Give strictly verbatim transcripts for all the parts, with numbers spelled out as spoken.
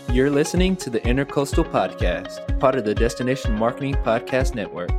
You're listening to the Intercoastal Podcast, part of the Destination Marketing Podcast Network.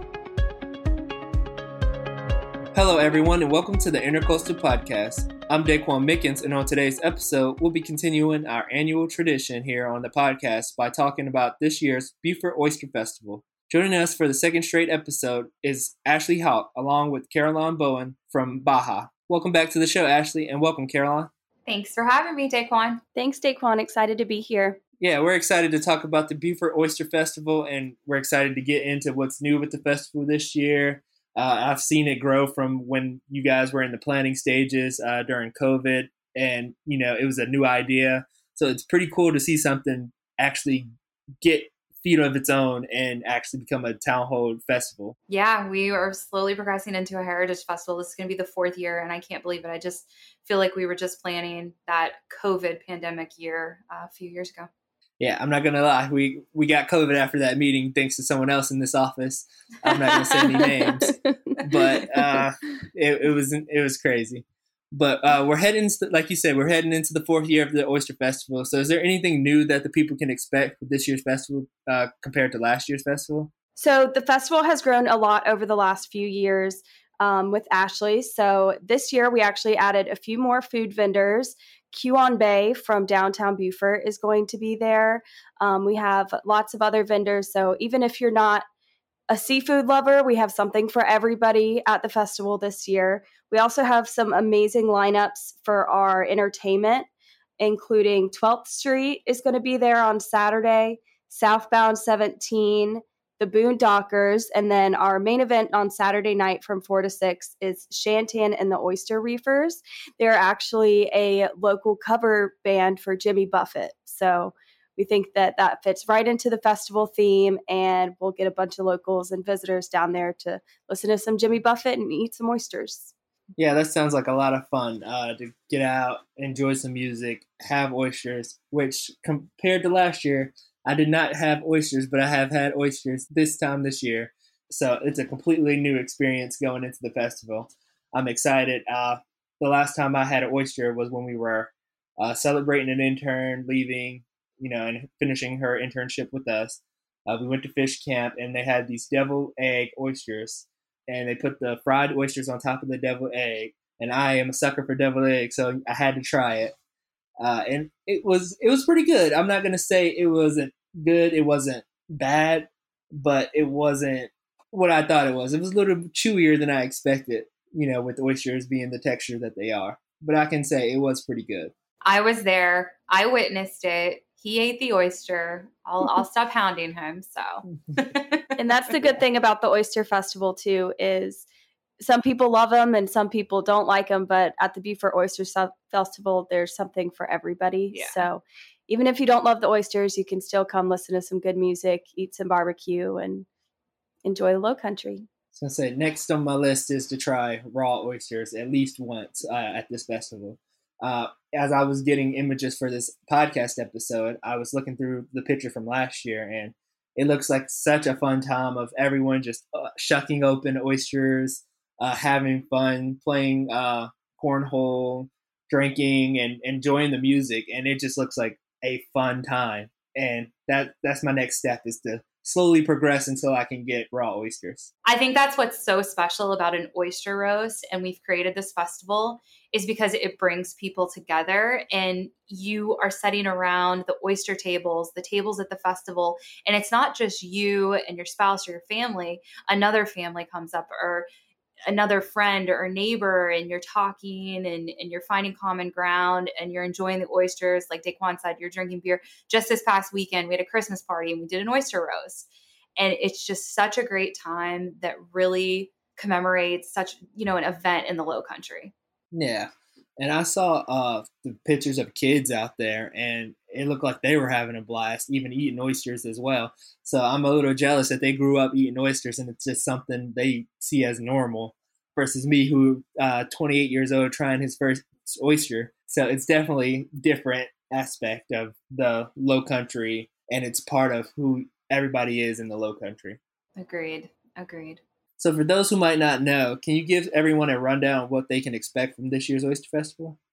Hello, everyone, and welcome to the Intercoastal Podcast. I'm Daquan Mickens, and on today's episode, we'll be continuing our annual tradition here on the podcast by talking about this year's Beaufort Oyster Festival. Joining us for the second straight episode is Ashley Hawk, along with Caroline Bowen from Baja. Welcome back to the show, Ashley, and welcome, Caroline. Thanks for having me, Daquan. Thanks, Daquan. Excited to be here. Yeah, we're excited to talk about the Beaufort Oyster Festival, and we're excited to get into what's new with the festival this year. Uh, I've seen it grow from when you guys were in the planning stages uh, during COVID, and, you know, it was a new idea. So it's pretty cool to see something actually get feet of its own and actually become a town hall festival. Yeah, we are slowly progressing into a heritage festival. This is going to be the fourth year, and I can't believe it. I just feel like we were just planning that COVID pandemic year uh, a few years ago. Yeah, I'm not going to lie. We we got COVID after that meeting thanks to someone else in this office. I'm not going to say any names, but uh, it, it was it was crazy. But uh, we're heading, like you said, we're heading into the fourth year of the Oyster Festival. So is there anything new that the people can expect with this year's festival uh, compared to last year's festival? So the festival has grown a lot over the last few years um, with Ashley. So this year we actually added a few more food vendors. Huon Bay from downtown Beaufort is going to be there. Um, we have lots of other vendors. So even if you're not a seafood lover, we have something for everybody at the festival this year. We also have some amazing lineups for our entertainment, including twelfth Street is going to be there on Saturday, Southbound seventeen, the Boondockers, and then our main event on Saturday night from four to six is Shantan and the Oyster Reefers. They're actually a local cover band for Jimmy Buffett. So we think that that fits right into the festival theme, and we'll get a bunch of locals and visitors down there to listen to some Jimmy Buffett and eat some oysters. Yeah, that sounds like a lot of fun uh, to get out, enjoy some music, have oysters, which compared to last year, I did not have oysters, but I have had oysters this time this year. So it's a completely new experience going into the festival. I'm excited. Uh, the last time I had an oyster was when we were uh, celebrating an intern leaving, you know, and finishing her internship with us. Uh, we went to fish camp, and they had these devil egg oysters, and they put the fried oysters on top of the devil egg. And I am a sucker for devil egg, so I had to try it. Uh, and it was it was pretty good. I'm not going to say it wasn't good. It wasn't bad, but it wasn't what I thought it was. It was a little chewier than I expected, you know, with oysters being the texture that they are. But I can say it was pretty good. I was there. I witnessed it. He ate the oyster. I'll I'll stop hounding him. So, and that's the good thing about the Oyster Festival too, is some people love them and some people don't like them. But at the Beaufort Oyster Festival, there's something for everybody. Yeah. So even if you don't love the oysters, you can still come listen to some good music, eat some barbecue, and enjoy the Low Country. So I say next on my list is to try raw oysters at least once uh, at this festival. Uh, as I was getting images for this podcast episode, I was looking through the picture from last year, and it looks like such a fun time of everyone just uh, shucking open oysters, uh, having fun, playing uh, cornhole, drinking, and enjoying the music. And it just looks like a fun time. And that that's my next step, is to slowly progress until I can get raw oysters. I think that's what's so special about an oyster roast, and we've created this festival, is because it brings people together, and you are sitting around the oyster tables, the tables at the festival, and it's not just you and your spouse or your family. Another family comes up, or another friend or neighbor, and you're talking and, and you're finding common ground, and you're enjoying the oysters. Like Daquan said, you're drinking beer. Just this past weekend, we had a Christmas party and we did an oyster roast. And it's just such a great time that really commemorates such, you know, an event in the Low Country. Yeah. And I saw uh, the pictures of kids out there, and it looked like they were having a blast, even eating oysters as well. So I'm a little jealous that they grew up eating oysters, and it's just something they see as normal versus me, who uh, twenty-eight years old, trying his first oyster. So it's definitely a different aspect of the Low Country, and it's part of who everybody is in the Low Country. Agreed. Agreed. So for those who might not know, can you give everyone a rundown of what they can expect from this year's Oyster Festival?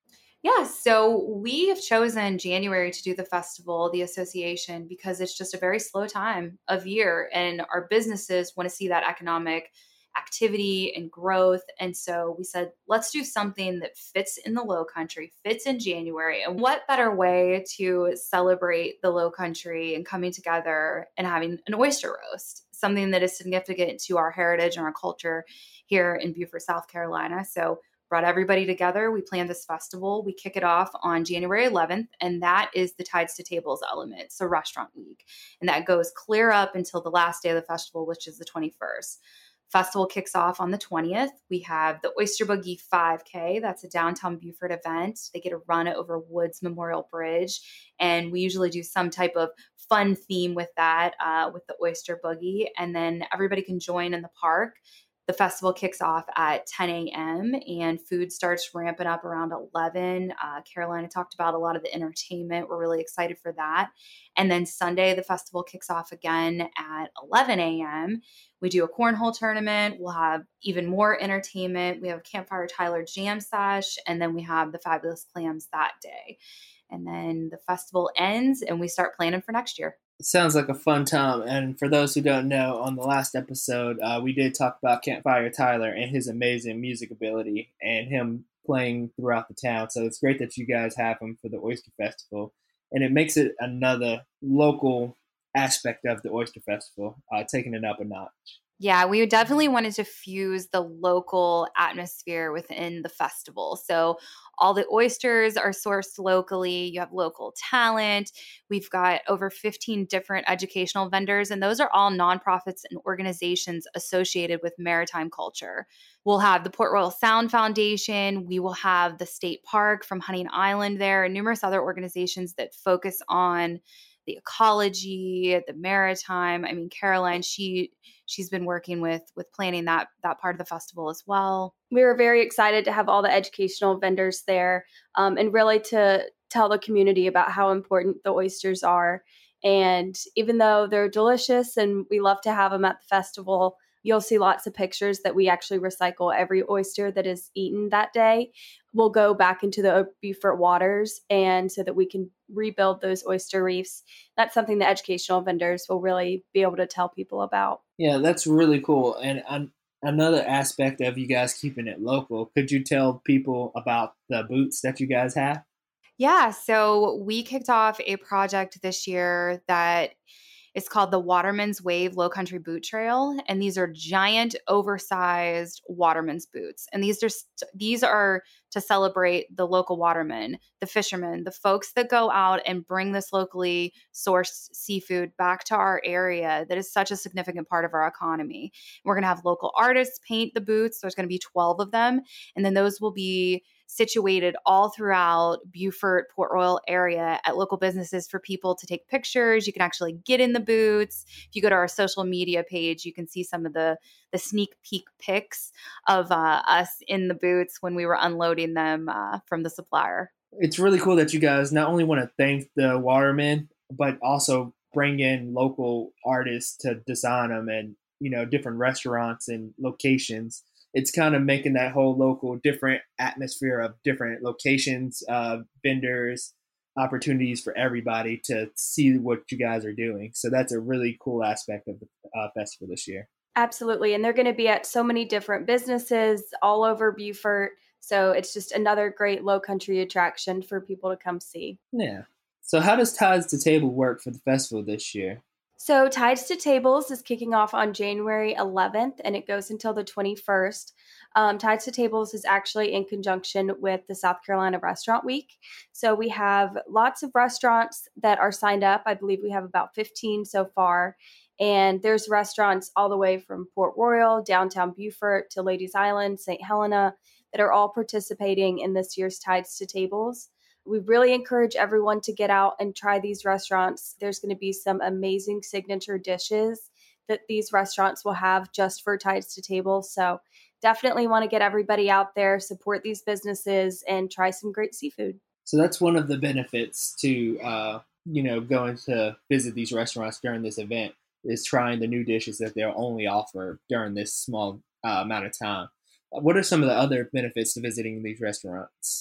Yeah, so we have chosen January to do the festival, the association, because it's just a very slow time of year and our businesses want to see that economic activity and growth. And so we said, let's do something that fits in the low country, fits in January. And what better way to celebrate the low country and coming together and having an oyster roast, something that is significant to our heritage and our culture here in Beaufort, South Carolina. So brought everybody together. We planned this festival. We kick it off on January eleventh, and that is the Tides to Tables element, so Restaurant Week. And that goes clear up until the last day of the festival, which is the twenty-first. Festival kicks off on the twentieth. We have the Oyster Boogie five K. That's a downtown Beaufort event. They get a run over Woods Memorial Bridge. And we usually do some type of fun theme with that, uh, with the Oyster Boogie. And then everybody can join in the park. The festival kicks off at ten a.m. and food starts ramping up around eleven. Uh, Carolina talked about a lot of the entertainment. We're really excited for that. And then Sunday, the festival kicks off again at eleven a.m. We do a cornhole tournament. We'll have even more entertainment. We have Campfire Tyler Jam Sesh, and then we have the Fabulous Clams that day. And then the festival ends and we start planning for next year. It sounds like a fun time. And for those who don't know, on the last episode, uh, we did talk about Campfire Tyler and his amazing music ability and him playing throughout the town. So it's great that you guys have him for the Oyster Festival. And it makes it another local aspect of the Oyster Festival, uh, taking it up a notch. Yeah, we definitely wanted to fuse the local atmosphere within the festival. So all the oysters are sourced locally. You have local talent. We've got over fifteen different educational vendors, and those are all nonprofits and organizations associated with maritime culture. We'll have the Port Royal Sound Foundation. We will have the State Park from Hunting Island there, and numerous other organizations that focus on the ecology, the maritime. I mean, Caroline, she she's been working with with planning that that part of the festival as well. We were very excited to have all the educational vendors there, um, and really to tell the community about how important the oysters are. And even though they're delicious and we love to have them at the festival, you'll see lots of pictures that we actually recycle every oyster that is eaten that day. Will go back into the Beaufort waters, and so that we can rebuild those oyster reefs. That's something the educational vendors will really be able to tell people about. Yeah, that's really cool. And um, another aspect of you guys keeping it local, could you tell people about the boots that you guys have? Yeah, so we kicked off a project this year that is called the Waterman's Wave Low Country Boot Trail, and these are giant, oversized waterman's boots. And these are these are to celebrate the local watermen, the fishermen, the folks that go out and bring this locally sourced seafood back to our area that is such a significant part of our economy. We're going to have local artists paint the boots. There's going to be twelve of them, and then those will be situated all throughout Beaufort, Port Royal area at local businesses for people to take pictures. You can actually get in the boots. If you go to our social media page, you can see some of the, the sneak peek pics of uh, us in the boots when we were unloading them uh, from the supplier. It's really cool that you guys not only want to thank the watermen, but also bring in local artists to design them and, you know, different restaurants and locations. It's kind of making that whole local different atmosphere of different locations, uh, vendors, opportunities for everybody to see what you guys are doing. So that's a really cool aspect of the uh, festival this year. Absolutely. And they're going to be at so many different businesses all over Beaufort. So it's just another great low country attraction for people to come see. Yeah. So how does Tides to Table work for the festival this year? So Tides to Tables is kicking off on January eleventh, and it goes until the twenty-first. Um, Tides to Tables is actually in conjunction with the South Carolina Restaurant Week. So we have lots of restaurants that are signed up. I believe we have about fifteen so far. And there's restaurants all the way from Port Royal, downtown Beaufort, to Ladies Island, Saint Helena, that are all participating in this year's Tides to Tables. We really encourage everyone to get out and try these restaurants. There's going to be some amazing signature dishes that these restaurants will have just for Tides to Tables. So definitely want to get everybody out there, support these businesses, and try some great seafood. So that's one of the benefits to, uh, you know, going to visit these restaurants during this event, is trying the new dishes that they'll only offer during this small uh, amount of time. What are some of the other benefits to visiting these restaurants?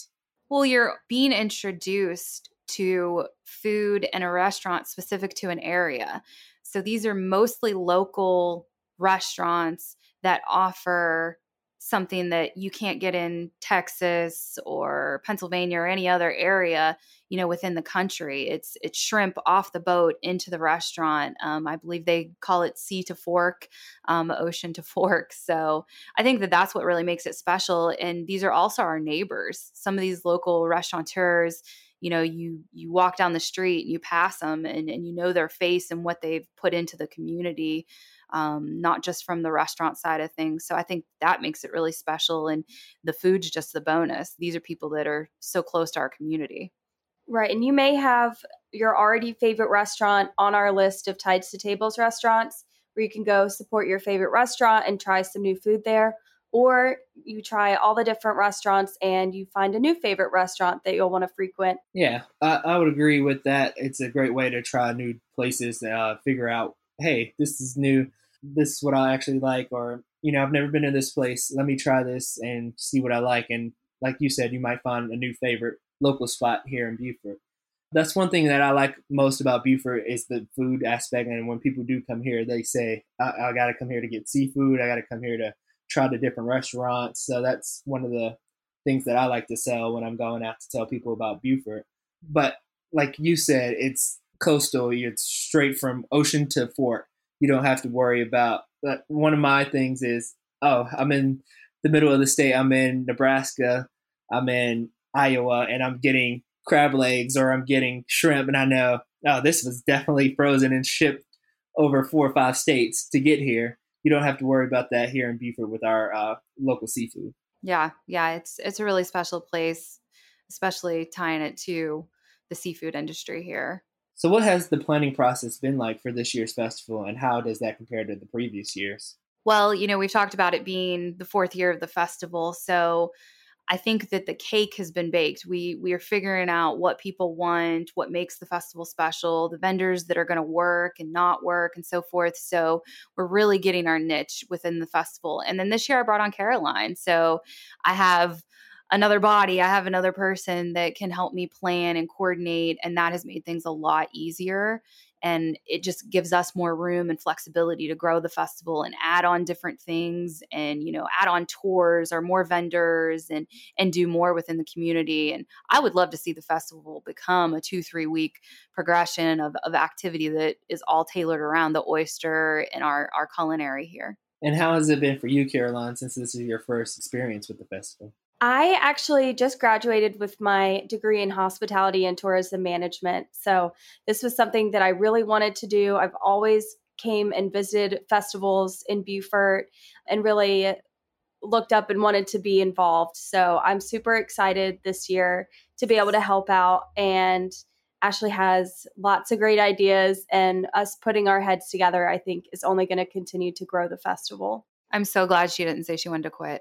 Well, you're being introduced to food in a restaurant specific to an area. So these are mostly local restaurants that offer something that you can't get in Texas or Pennsylvania or any other area, you know, within the country. It's it's shrimp off the boat into the restaurant. Um, I believe they call it sea to fork, um, ocean to fork. So I think that that's what really makes it special. And these are also our neighbors. Some of these local restaurateurs, you know, you you walk down the street and you pass them and, and you know their face and what they've put into the community, um, not just from the restaurant side of things. So I think that makes it really special. And the food's just the bonus. These are people that are so close to our community. Right. And you may have your already favorite restaurant on our list of Tides to Tables restaurants where you can go support your favorite restaurant and try some new food there. Or you try all the different restaurants and you find a new favorite restaurant that you'll want to frequent. Yeah, I, I would agree with that. It's a great way to try new places, uh, figure out, hey, this is new. This is what I actually like. Or, you know, I've never been to this place. Let me try this and see what I like. And like you said, you might find a new favorite local spot here in Beaufort. That's one thing that I like most about Beaufort is the food aspect. And when people do come here, they say, I, I got to come here to get seafood. I got to come here to try the different restaurants. So that's one of the things that I like to sell when I'm going out to tell people about Beaufort. But like you said, it's coastal. It's straight from ocean to fork. You don't have to worry about that. One of my things is, oh, I'm in the middle of the state. I'm in Nebraska. I'm in Iowa, and I'm getting crab legs or I'm getting shrimp. And I know, oh, this was definitely frozen and shipped over four or five states to get here. You don't have to worry about that here in Beaufort with our uh, local seafood. Yeah, yeah, it's it's a really special place, especially tying it to the seafood industry here. So what has the planning process been like for this year's festival, and how does that compare to the previous years? Well, you know, we've talked about it being the fourth year of the festival, so I think that the cake has been baked. We we are figuring out what people want, what makes the festival special, the vendors that are going to work and not work and so forth. So we're really getting our niche within the festival. And then this year I brought on Caroline. So I have another body. I have another person that can help me plan and coordinate. And that has made things a lot easier. And it just gives us more room and flexibility to grow the festival and add on different things and, you know, add on tours or more vendors and and do more within the community. And I would love to see the festival become a two, three week progression of, of activity that is all tailored around the oyster and our, our culinary here. And how has it been for you, Caroline, since this is your first experience with the festival? I actually just graduated with my degree in hospitality and tourism management. So this was something that I really wanted to do. I've always came and visited festivals in Beaufort and really looked up and wanted to be involved. So I'm super excited this year to be able to help out. And Ashley has lots of great ideas, and us putting our heads together, I think, is only going to continue to grow the festival. I'm so glad she didn't say she wanted to quit.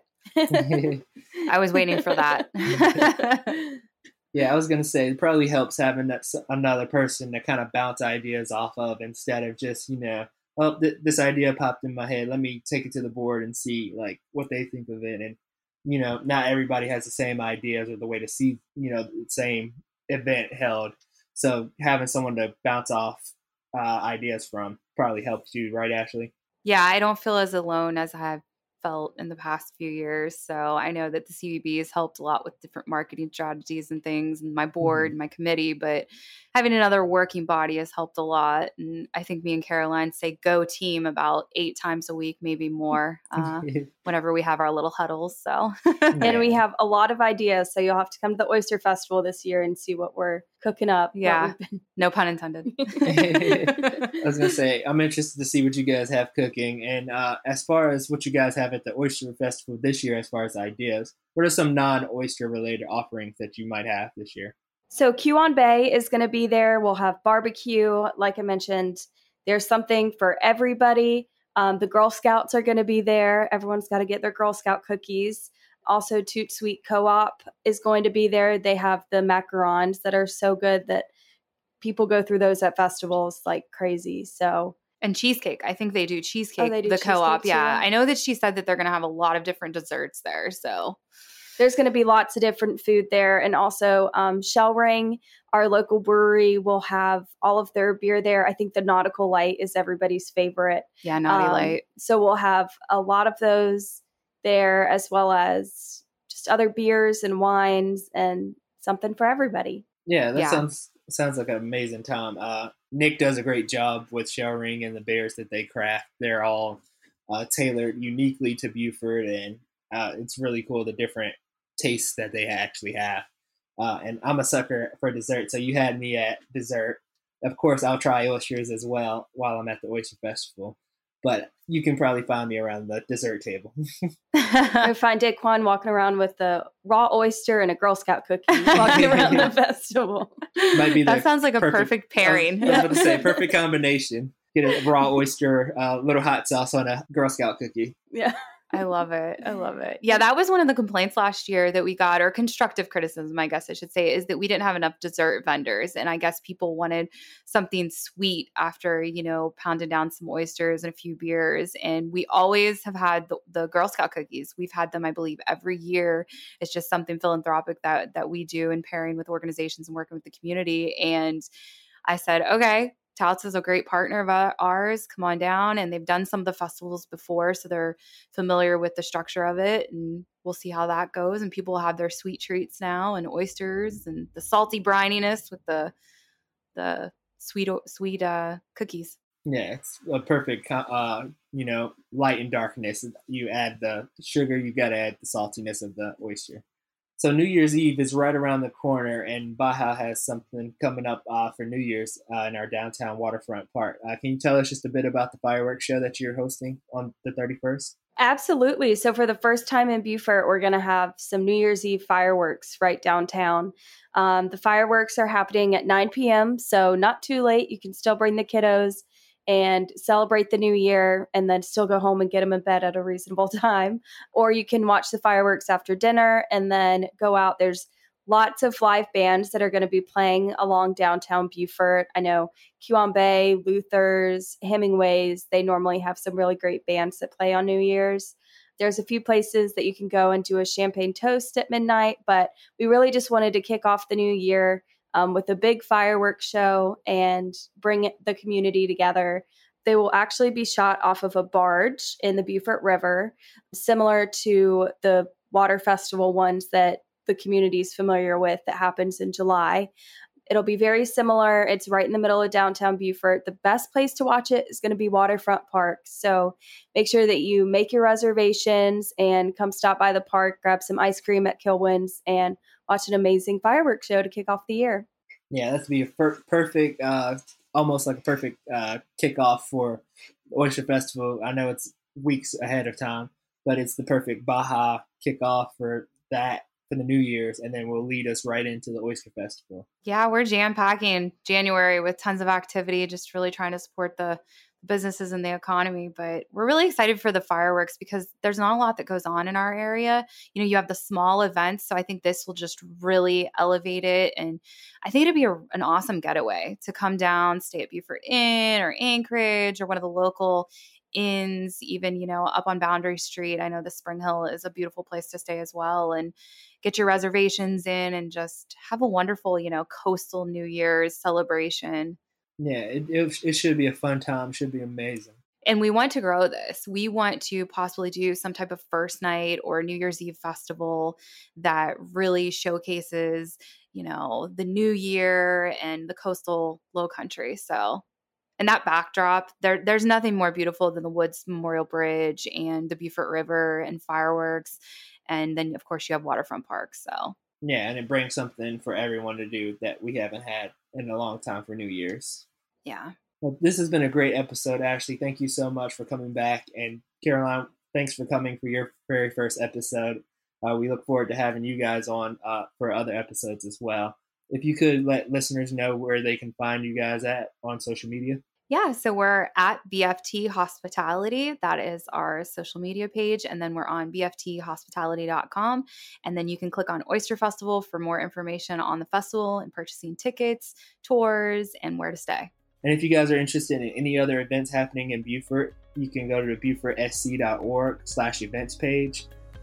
I was waiting for that. Yeah, I was going to say it probably helps having that, another person to kind of bounce ideas off of instead of just, you know, well, th- this idea popped in my head. Let me take it to the board and see like what they think of it. And, you know, not everybody has the same ideas or the way to see, you know, the same event held. So having someone to bounce off uh, ideas from probably helps you, right, Ashley? Yeah, I don't feel as alone as I've felt in the past few years. So I know that the C V B has helped a lot with different marketing strategies and things, and my board, mm-hmm. my committee, but having another working body has helped a lot. And I think me and Caroline say go team about eight times a week, maybe more, uh, whenever we have our little huddles. So, and we have a lot of ideas. So you'll have to come to the Oyster Festival this year and see what we're cooking up. Yeah. Been... No pun intended. I was going to say, I'm interested to see what you guys have cooking. And uh, as far as what you guys have at the Oyster Festival this year, as far as ideas, what are some non-oyster related offerings that you might have this year? So Q-on Bay is going to be there. We'll have barbecue. Like I mentioned, there's something for everybody. Um, the Girl Scouts are going to be there. Everyone's got to get their Girl Scout cookies. Also, Toot Sweet Co-op is going to be there. They have the macarons that are so good that people go through those at festivals like crazy. So And cheesecake. I think they do cheesecake, oh, they do the cheesecake co-op. too. Yeah. I know that she said that they're going to have a lot of different desserts there. So there's going to be lots of different food there. And also um, Shellring, our local brewery, will have all of their beer there. I think the Nautical Light is everybody's favorite. Yeah, Naughty Um, Light. So we'll have a lot of those there, as well as just other beers and wines and something for everybody. Yeah, that Yeah. sounds sounds like an amazing time. Uh, Nick does a great job with Shellring and the beers that they craft. They're all uh, tailored uniquely to Buford, and uh, it's really cool the different tastes that they actually have. Uh, and I'm a sucker for dessert, so you had me at dessert. Of course, I'll try oysters as well while I'm at the Oyster Festival. But you can probably find me around the dessert table. I find Daquan walking around with the raw oyster and a Girl Scout cookie walking around the festival. Might be That the sounds like a perfect pairing. I was, I was about to say, perfect combination. Get a raw oyster, a uh, little hot sauce on a Girl Scout cookie. Yeah. I love it. I love it. Yeah, that was one of the complaints last year that we got, or constructive criticism, I guess I should say, is that we didn't have enough dessert vendors. And I guess people wanted something sweet after, you know, pounding down some oysters and a few beers. And we always have had the, the Girl Scout cookies. We've had them, I believe, every year. It's just something philanthropic that that we do in pairing with organizations and working with the community. And I said, okay, Touts is a great partner of ours. Come on down. And they've done some of the festivals before, so they're familiar with the structure of it. And we'll see how that goes. And people will have their sweet treats now, and oysters and the salty brininess with the the sweet sweet uh, cookies. Yeah, it's a perfect, uh, you know, light and darkness. You add the sugar, you got to add the saltiness of the oyster. So New Year's Eve is right around the corner, and Baja has something coming up uh, for New Year's uh, in our downtown waterfront park. Uh, can you tell us just a bit about the fireworks show that you're hosting on the thirty-first? Absolutely. So for the first time in Beaufort, we're going to have some New Year's Eve fireworks right downtown. Um, the fireworks are happening at nine p.m., so not too late. You can still bring the kiddos and celebrate the new year and then still go home and get them in bed at a reasonable time. Or you can watch the fireworks after dinner and then go out. There's lots of live bands that are going to be playing along downtown Beaufort. I know Kewon-Bay, Luther's, Hemingway's, they normally have some really great bands that play on New Year's. There's a few places that you can go and do a champagne toast at midnight, but we really just wanted to kick off the new year Um, with a big fireworks show and bring it, the community together. They will actually be shot off of a barge in the Beaufort River, similar to the water festival ones that the community is familiar with that happens in July. It'll be very similar. It's right in the middle of downtown Beaufort. The best place to watch it is going to be Waterfront Park. So make sure that you make your reservations and come stop by the park, grab some ice cream at Kilwin's, and watch an amazing fireworks show to kick off the year. Yeah, that's be a per- perfect, uh, almost like a perfect uh, kickoff for the Oyster Festival. I know it's weeks ahead of time, but it's the perfect Baja kickoff for that, for the New Year's, and then will lead us right into the Oyster Festival. Yeah, we're jam-packing January with tons of activity, just really trying to support the businesses and the economy. But we're really excited for the fireworks because there's not a lot that goes on in our area. You know, you have the small events, so I think this will just really elevate it. And I think it'd be a, an awesome getaway to come down, stay at Beaufort Inn or Anchorage or one of the local inns, even, you know, up on Boundary Street. I know the Spring Hill is a beautiful place to stay as well, and get your reservations in and just have a wonderful, you know, coastal New Year's celebration. Yeah, it, it, it should be a fun time. Should be amazing. And we want to grow this. We want to possibly do some type of first night or New Year's Eve festival that really showcases, you know, the new year and the coastal low country. So, and that backdrop, there, there's nothing more beautiful than the Woods Memorial Bridge and the Beaufort River and fireworks. And then, of course, you have Waterfront Park. So, yeah, and it brings something for everyone to do that we haven't had in a long time for New Year's. Yeah. Well, this has been a great episode, Ashley. Thank you so much for coming back. And Caroline, thanks for coming for your very first episode. Uh, we look forward to having you guys on uh, for other episodes as well. If you could let listeners know where they can find you guys at on social media. Yeah, so we're at B F T Hospitality. That is our social media page. And then we're on B F T hospitality dot com. And then you can click on Oyster Festival for more information on the festival and purchasing tickets, tours, and where to stay. And if you guys are interested in any other events happening in Beaufort, you can go to the beaufort s c dot org slash events page.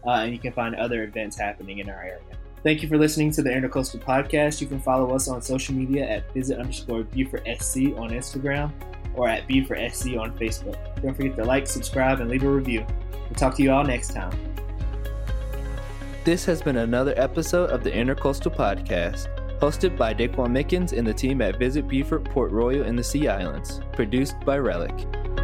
uh, and you can find other events happening in our area. Thank you for listening to the Intercoastal Podcast. You can follow us on social media at visit underscore Buford S C on Instagram or at Buford S C on Facebook. Don't forget to like, subscribe, and leave a review. We'll talk to you all next time. This has been another episode of the Intercoastal Podcast, hosted by Daquan Mickens and the team at Visit Buford Port Royal in the Sea Islands, produced by Relic.